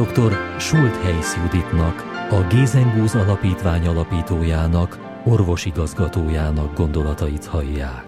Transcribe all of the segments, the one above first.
Dr. Schultheis Juditnak, a Gézenbúz Alapítvány alapítójának, orvosigazgatójának gondolatait hallják.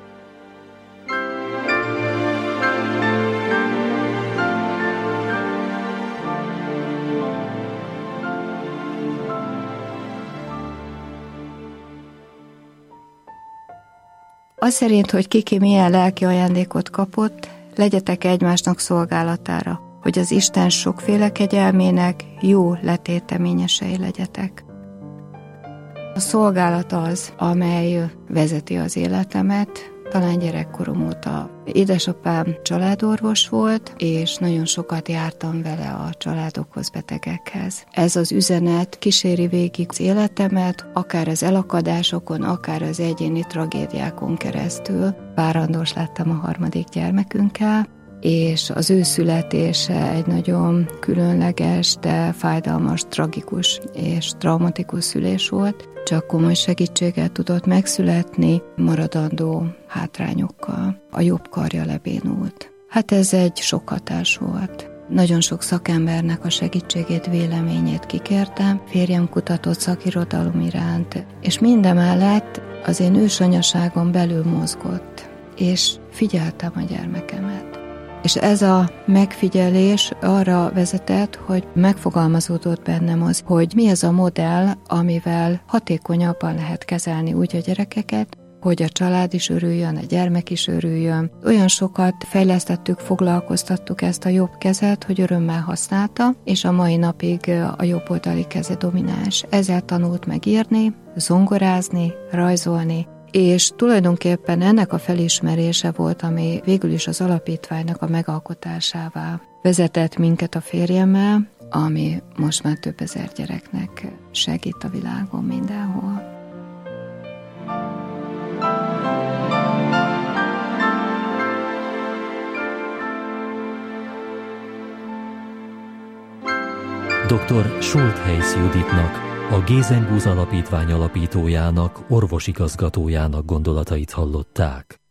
Az szerint, hogy ki milyen lelki ajándékot kapott, legyetek egymásnak szolgálatára, hogy az Isten sokféle kegyelmének jó letéteményesei legyetek. A szolgálat az, amely vezeti az életemet. Talán gyerekkorom óta édesapám családorvos volt, és nagyon sokat jártam vele a családokhoz, betegekhez. Ez az üzenet kíséri végig az életemet, akár az elakadásokon, akár az egyéni tragédiákon keresztül. Várandós lettem a 3. gyermekünkkel, és az ő születése egy nagyon különleges, de fájdalmas, tragikus és traumatikus szülés volt. Csak komoly segítséggel tudott megszületni, maradandó hátrányokkal. A jobb karja lebénult. Hát ez egy sok hatás volt. Nagyon sok szakembernek a segítségét, véleményét kikértem. Férjem kutatott szakirodalom iránt, és mindemellett az én ősanyaságon belül mozgott, és figyeltem a gyermekemet. És ez a megfigyelés arra vezetett, hogy megfogalmazódott bennem az, hogy mi ez a modell, amivel hatékonyabban lehet kezelni úgy a gyerekeket, hogy a család is örüljön, a gyermek is örüljön. Olyan sokat fejlesztettük, foglalkoztattuk ezt a jobb kezet, hogy örömmel használta, és a mai napig a jobb oldali keze domináns. Ezzel tanult meg írni, zongorázni, rajzolni, és tulajdonképpen ennek a felismerése volt, ami végül is az alapítványnak a megalkotásává vezetett minket a férjemmel, ami most már több ezer gyereknek segít a világon mindenhol. Dr. Schultheis Juditnak, a Gézenbúz Alapítvány alapítójának, orvosigazgatójának gondolatait hallották.